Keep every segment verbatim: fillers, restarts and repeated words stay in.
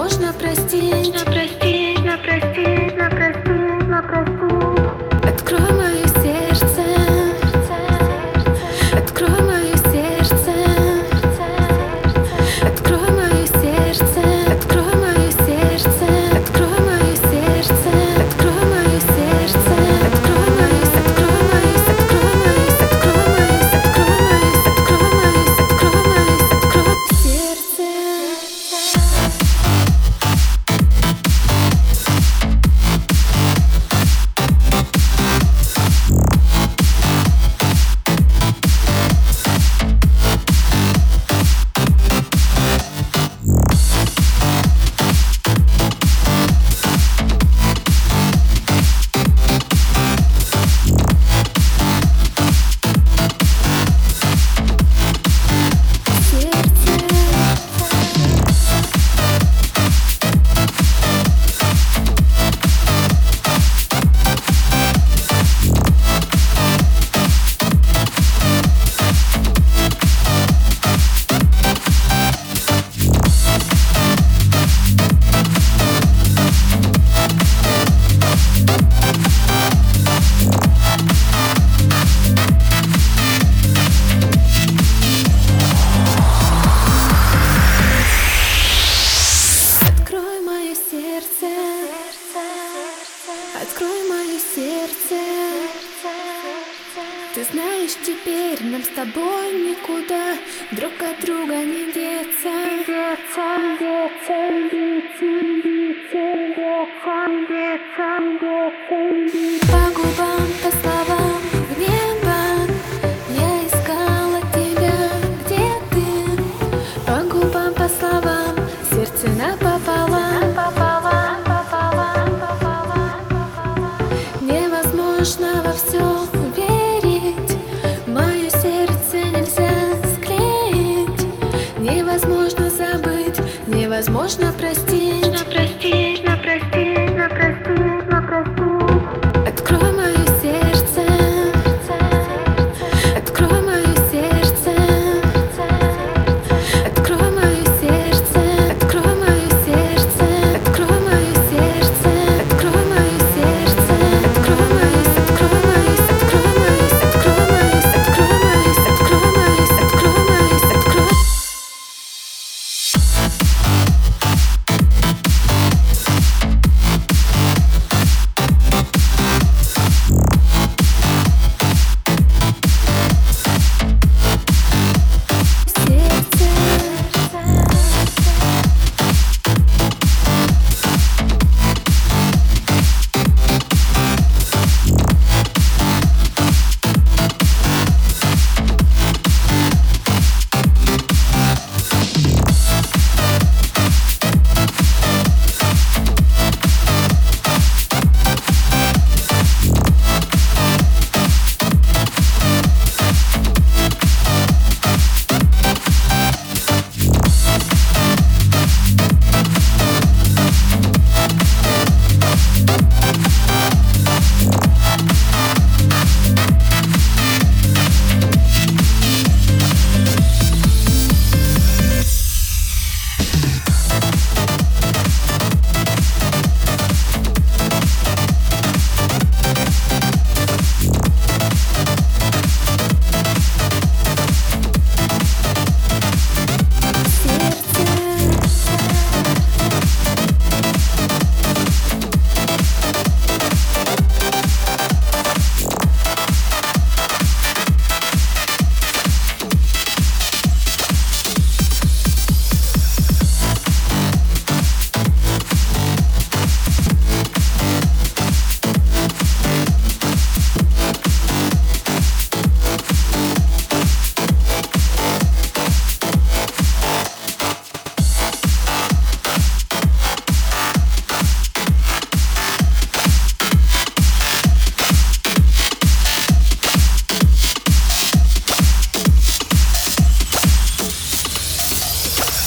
невозможно простить. Простить, на простить, на простить, на простить. Открой мое сердце, открой мое сердце, открой мое сердце, открой мое сердце, открой мое сердце, открой мое сердце, открой мое, открой мое, открой мое, открой мое, открой мое, открой мое, открой мое, открой сердце. Открой мое сердце. Ты знаешь, теперь нам с тобой никуда друг от друга не деться. Деться, деться, деться, деться, деться, деться, деться. По губам, по словам, в небо я искала тебя, где ты? По губам, по словам, сердце напополам. Невозможно во все верить, мое сердце нельзя склеить. Невозможно забыть, невозможно простить. На простить, на простить, на простить, на простить. Открой мое сердце, открой мое сердце, открой мое сердце, открой мое сердце, открой мое сердце, открой мое сердце, открой мое, открой мое, открой мое, открой мое, открой мое, открой мое, открой мое, открой.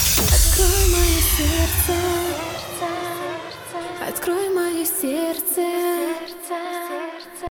Открой мое сердце.